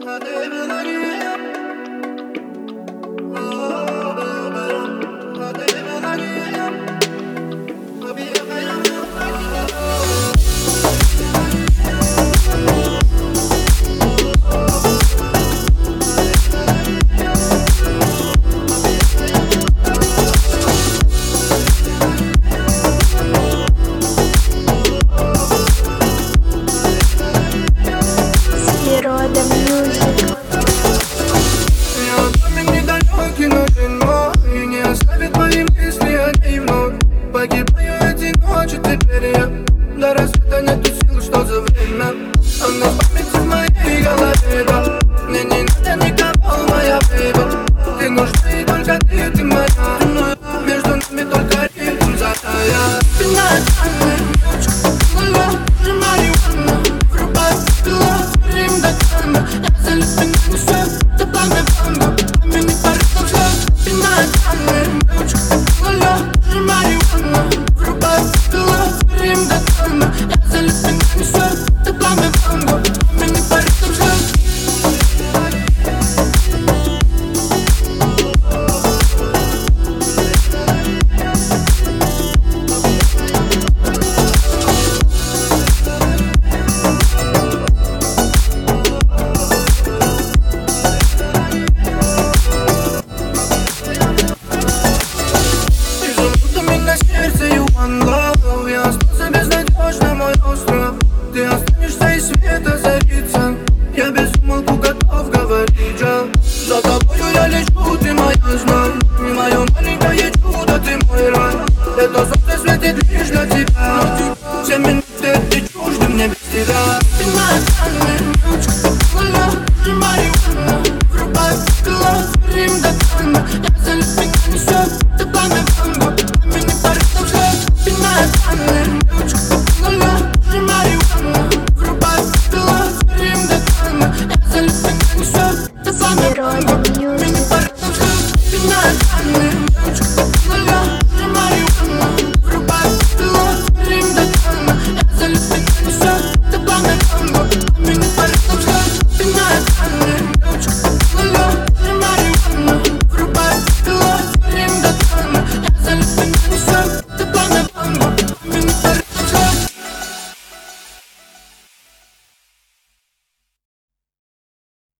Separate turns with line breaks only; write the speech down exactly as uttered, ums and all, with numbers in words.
Погибаю эти ночи, теперь я до рассвета нету сил, что за время. Она в памяти в моей голове, да. Мне не надо никого, моя бейба. Ты нужна и только ты, ты моя. Между нами только ритм затая. Спина тайная, девочка, лала, уже марихуана. Врубай пила, рим до крана. Я залип, не несу.